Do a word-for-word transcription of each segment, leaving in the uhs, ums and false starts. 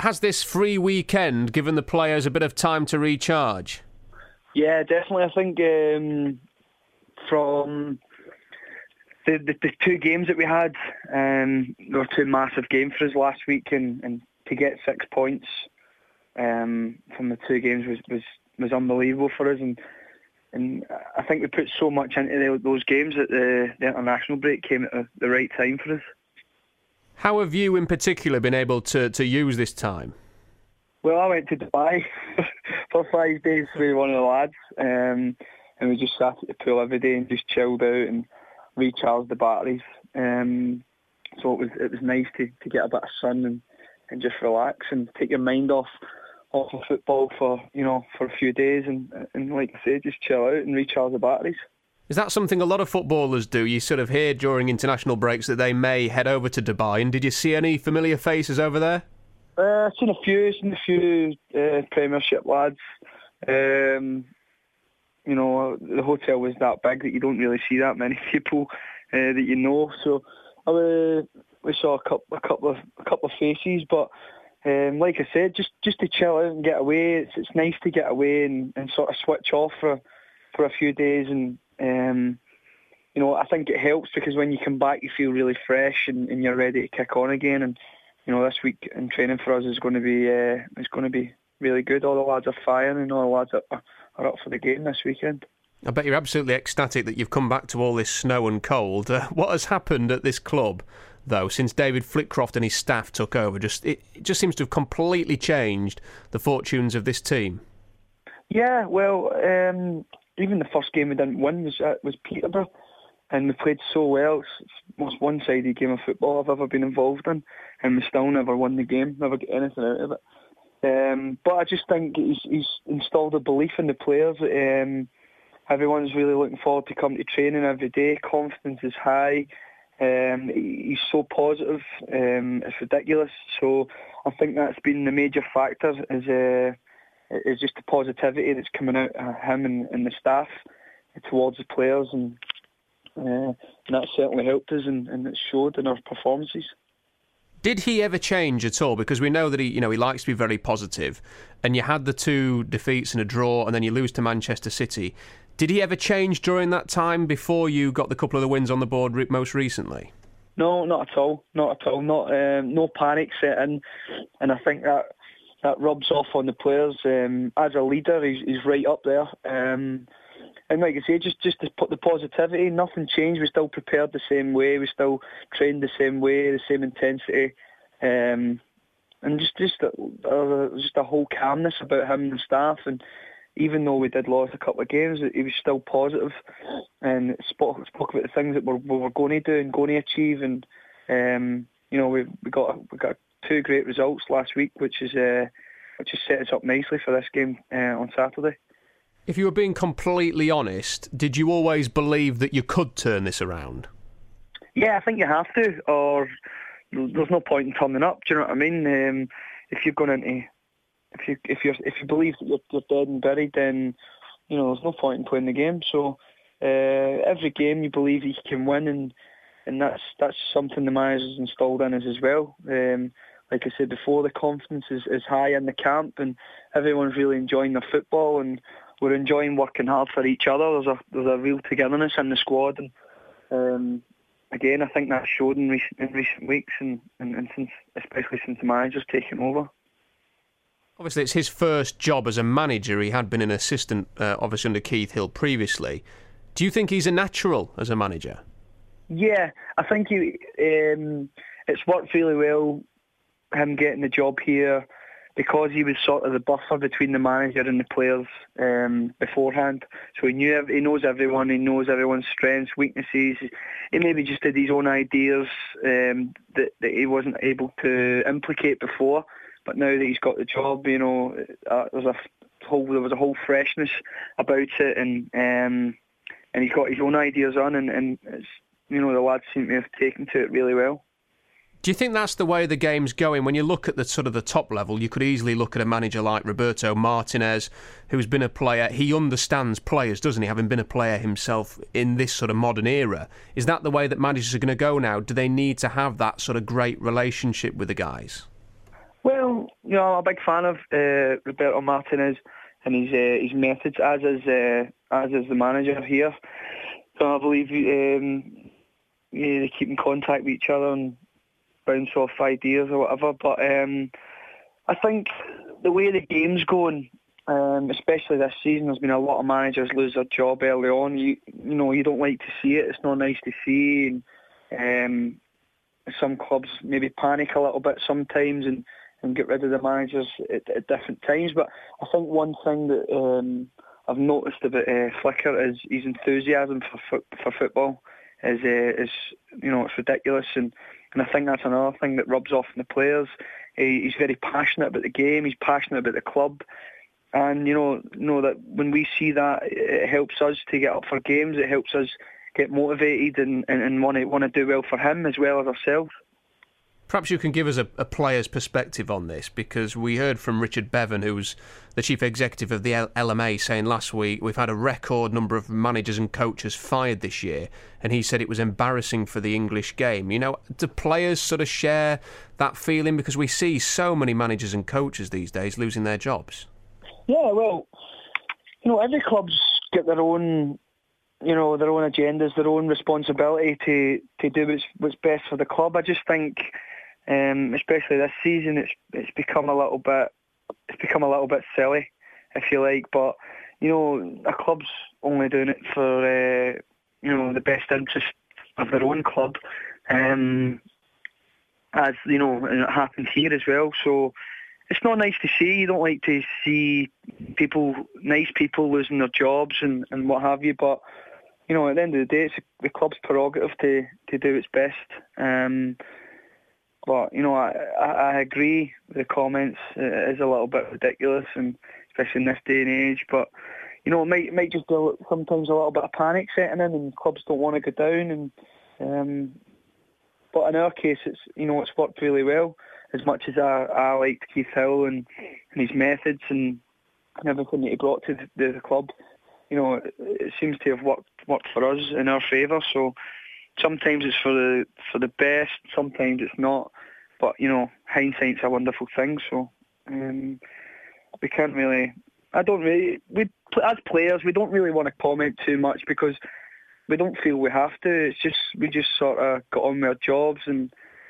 has this free weekend given the players a bit of time to recharge? Yeah, definitely. I think um, from the, the the two games that we had, um, there were two massive games for us last week, and, and to get six points um, from the two games was, was, was unbelievable for us. And and I think we put so much into the, those games that the, the international break came at the, the right time for us. How have you in particular been able to, to use this time? Well, I went to Dubai for five days with one of the lads, um, and we just sat at the pool every day and just chilled out and recharged the batteries. Um, so it was it was nice to, to get a bit of sun and, and just relax and take your mind off off of football for you know for a few days and and like I say, just chill out and recharge the batteries. Is that something a lot of footballers do? You sort of hear during international breaks that they may head over to Dubai. And did you see any familiar faces over there? Uh, I've seen a few, seen a few uh, Premiership lads. Um, you know, the hotel was that big that you don't really see that many people uh, that you know. So uh, we saw a couple, a couple of a couple of faces, but um, like I said, just, just to chill out and get away. It's it's nice to get away and, and sort of switch off for for a few days. And um, you know, I think it helps because when you come back, you feel really fresh and, and you're ready to kick on again. And you know, this week in training for us is going to be uh, is going to be really good. All the lads are firing, and all the lads are, are up for the game this weekend. I bet you're absolutely ecstatic that you've come back to all this snow and cold. Uh, what has happened at this club, though, since David Flitcroft and his staff took over? Just it, it just seems to have completely changed the fortunes of this team. Yeah, well, um, even the first game we didn't win was uh, was Peterborough. And we played so well. It's the most one-sided game of football I've ever been involved in. And we still never won the game, never get anything out of it. Um, but I just think he's, he's installed a belief in the players. Um, everyone's really looking forward to coming to training every day. Confidence is high. Um, he's so positive. Um, it's ridiculous. So I think that's been the major factor is, uh, is just the positivity that's coming out of him and, and the staff towards the players. And Uh, and that certainly helped us, and, and it showed in our performances. Did he ever change at all? Because we know that he, you know, he likes to be very positive, and you had the two defeats and a draw, and then you lose to Manchester City. Did he ever change during that time before you got the couple of the wins on the board re- most recently? No, not at all. Not at all. Not um, no panic set in, and I think that that rubs off on the players. Um, as a leader, he's, he's right up there. Um, And like I say, just, just to put the positivity, nothing changed. We still prepared the same way. We still trained the same way, the same intensity. Um, and just just a, uh, just a whole calmness about him and the staff. And even though we did lose a couple of games, he was still positive and spoke, spoke about the things that we're, we were going to do and going to achieve. And, um, you know, we we got we got two great results last week, which is uh, which has set us up nicely for this game uh, on Saturday. If you were being completely honest, did you always believe that you could turn this around? Yeah, I think you have to, or there's no point in turning up. Do you know what I mean? Um, if you're going into, if you if you if you believe that you're, you're dead and buried, then you know there's no point in playing the game. So uh, every game you believe that you can win, and and that's that's something the manager's installed in us as well. Um, like I said before, the confidence is, is high in the camp, and everyone's really enjoying their football, and we're enjoying working hard for each other. There's a there's a real togetherness in the squad, and um, again, I think that showed in recent in recent weeks, and, and, and since especially since the manager's taken over. Obviously, it's his first job as a manager. He had been an assistant, uh, obviously under Keith Hill previously. Do you think he's a natural as a manager? Yeah, I think he. Um, it's worked really well, him getting the job here, because he was sort of the buffer between the manager and the players um, beforehand. So he knew, he knows everyone, he knows everyone's strengths, weaknesses. He maybe just had his own ideas um, that, that he wasn't able to implicate before. But now that he's got the job, you know, uh, there's a whole there was a whole freshness about it, and um, and he's got his own ideas on, and, and it's, you know, the lads seem to have taken to it really well. Do you think that's the way the game's going? When you look at the sort of the top level, you could easily look at a manager like Roberto Martinez, who's been a player. He understands players, doesn't he? Having been a player himself in this sort of modern era, is that the way that managers are going to go now? Do they need to have that sort of great relationship with the guys? Well, you know, I'm a big fan of uh, Roberto Martinez and his uh, his methods, as is uh, as is the manager here. So I believe um, yeah, they keep in contact with each other and bounce off ideas or whatever. But um, I think the way the game's going, um, especially this season, there's been a lot of managers lose their job early on. You you know, you don't like to see it. It's not nice to see. And, um, some clubs maybe panic a little bit sometimes and, and get rid of the managers at, at different times. But I think one thing that um, I've noticed about uh, Flicker is his enthusiasm for fo- for football is uh, is you know, it's ridiculous, and, and I think that's another thing that rubs off on the players. He, he's very passionate about the game. He's passionate about the club. And, you know, know that when we see that, it helps us to get up for games. It helps us get motivated and, and, and want to want to do well for him as well as ourselves. Perhaps you can give us a, a player's perspective on this, because we heard from Richard Bevan, who's the chief executive of the L M A, saying last week we've had a record number of managers and coaches fired this year, and he said it was embarrassing for the English game. You know, do players sort of share that feeling? Because we see so many managers and coaches these days losing their jobs. Yeah, well, you know, every club's got their own, you know, their own agendas, their own responsibility to, to do what's, what's best for the club. I just think, um, especially this season, it's it's become a little bit, it's become a little bit silly, if you like. But you know, a club's only doing it for, uh, you know, the best interest of their own club, um, as you know, and it happens here as well. So it's not nice to see. You don't like to see people, nice people, losing their jobs and, and what have you. But you know, at the end of the day, it's the club's prerogative to, to do its best. Um, but you know, I, I I agree with the comments. It is a little bit ridiculous, and especially in this day and age. But you know, it might it might just be sometimes a little bit of panic setting in, and clubs don't want to go down. And um, but in our case, it's you know, it's worked really well. As much as I, I liked Keith Hill and, and his methods and, and everything that he brought to the, the club, you know, it, it seems to have worked worked for us in our favour. So sometimes it's for the for the best, sometimes it's not. But you know, hindsight's a wonderful thing. So um, we can't really. I don't really. We as players, we don't really want to comment too much because we don't feel we have to. It's just we just sort of got on with our jobs and.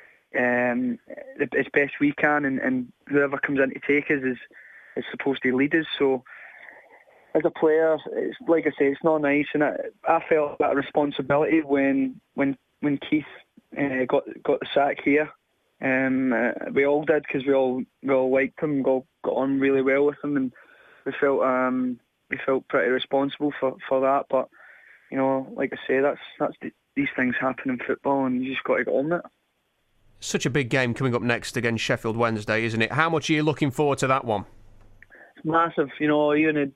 Um, as best we can, and, and whoever comes in to take us is, is supposed to lead us. So, as a player, it's like I say, it's not nice, and I, I felt that responsibility when when when Keith uh, got got the sack here. Um, uh, we all did because we all we all liked him, got got on really well with him, and we felt um, we felt pretty responsible for, for that. But you know, like I say, that's that's the, these things happen in football, and you just got to get on with it. Such a big game coming up next against Sheffield Wednesday, isn't it? How much are you looking forward to that one? It's massive, you know. Even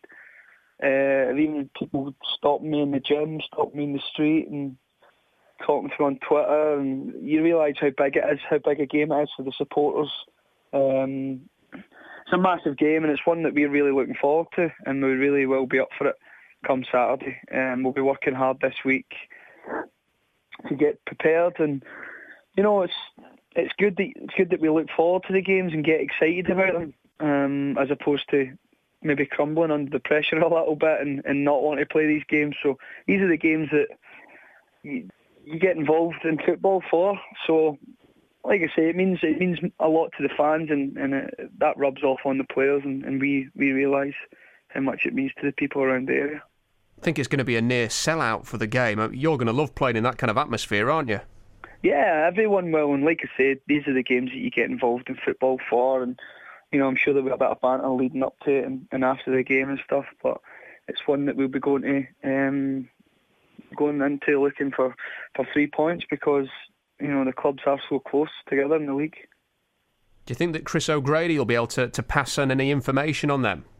uh, even people stopping me in the gym, stopping me in the street, and talking to me on Twitter, and you realise how big it is, how big a game it is for the supporters. Um, it's a massive game, and it's one that we're really looking forward to, and we really will be up for it come Saturday. Um, we'll be working hard this week to get prepared, and you know, it's it's good that it's good that we look forward to the games and get excited about them, um, as opposed to maybe crumbling under the pressure a little bit and, and not wanting to play these games. So these are the games that you, you get involved in football for. So, like I say, it means it means a lot to the fans, and, and it, that rubs off on the players, and, and we, we realise how much it means to the people around the area. I think it's going to be a near sellout for the game. You're going to love playing in that kind of atmosphere, aren't you? Yeah, everyone will, and like I said, these are the games that you get involved in football for, and you know, I'm sure there'll be a bit of banter leading up to it and, and after the game and stuff, but it's one that we'll be going to um, going into looking for, for three points because, you know, the clubs are so close together in the league. Do you think that Chris O'Grady will be able to, to pass on any information on them?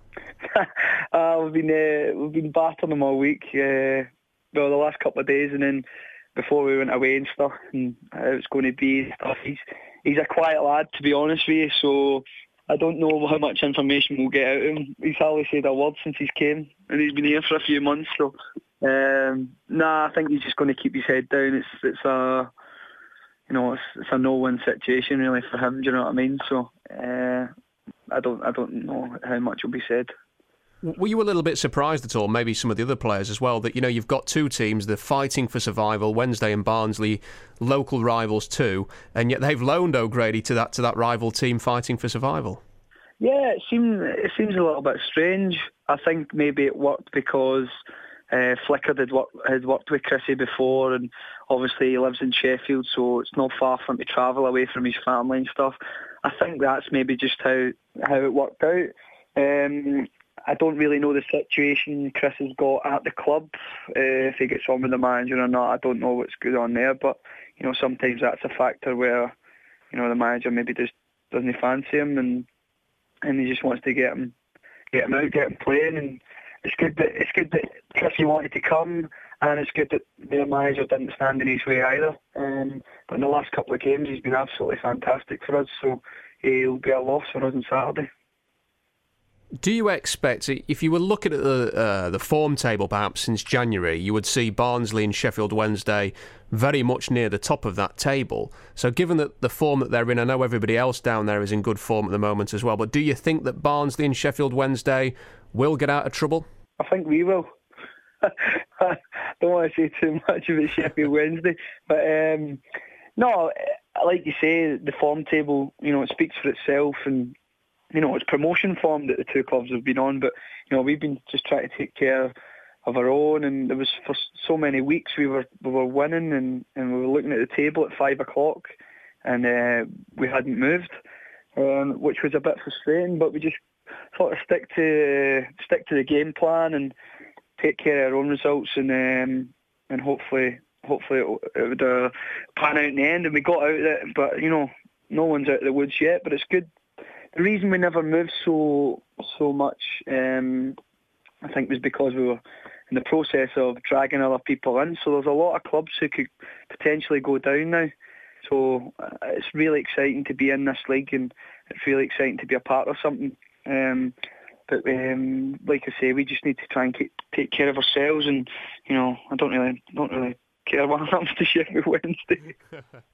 uh, we've been uh, we've been battering them all week, uh, well, the last couple of days, and then before we went away and stuff, and how it's going to be and stuff. He's he's a quiet lad, to be honest with you, so I don't know how much information we'll get out of him. He's hardly said a word since he's came, and he's been here for a few months, so um, nah, I think he's just going to keep his head down. It's it's a you know, it's, it's a no-win situation really for him. Do you know what I mean? So uh, I don't I don't know how much will be said. Were you a little bit surprised at all, maybe some of the other players as well, that, you know, you've got two teams, they're fighting for survival, Wednesday and Barnsley, local rivals too, and yet they've loaned O'Grady to that to that rival team fighting for survival? Yeah, it seems it seems a little bit strange. I think maybe it worked because uh, Flicker had worked, had worked with Chrissy before, and obviously he lives in Sheffield, so it's not far for him to travel away from his family and stuff. I think that's maybe just how, how it worked out. Um, I don't really know the situation Chris has got at the club, uh, if he gets on with the manager or not. I don't know what's good on there, but you know, sometimes that's a factor where, you know, the manager maybe just doesn't fancy him, and and he just wants to get him get him out, get him playing. And it's good that it's good that Chrissy wanted to come, and it's good that their manager didn't stand in his way either. Um, but in the last couple of games, he's been absolutely fantastic for us. So he'll be a loss for us on Saturday. Do you expect, if you were looking at the uh, the form table perhaps since January, you would see Barnsley and Sheffield Wednesday very much near the top of that table? So given that the form that they're in, I know everybody else down there is in good form at the moment as well, but do you think that Barnsley and Sheffield Wednesday will get out of trouble? I think we will. I don't want to say too much about Sheffield Wednesday, but um, no, like you say, the form table, you know, it speaks for itself, and you know, it's promotion form that the two clubs have been on, but you know, we've been just trying to take care of our own, and there was for so many weeks we were we were winning, and, and we were looking at the table at five o'clock, and uh, we hadn't moved, um, which was a bit frustrating. But we just sort of stick to uh, stick to the game plan and take care of our own results, and um, and hopefully hopefully it, it would uh, pan out in the end. And we got out of it, but you know, no one's out of the woods yet. But it's good. The reason we never moved so so much, um, I think, was because we were in the process of dragging other people in. So there's a lot of clubs who could potentially go down now. So uh, it's really exciting to be in this league, and it's really exciting to be a part of something. Um, but um, like I say, we just need to try and keep, take care of ourselves. And you know, I don't really don't really care what happens to Sheffield Wednesday.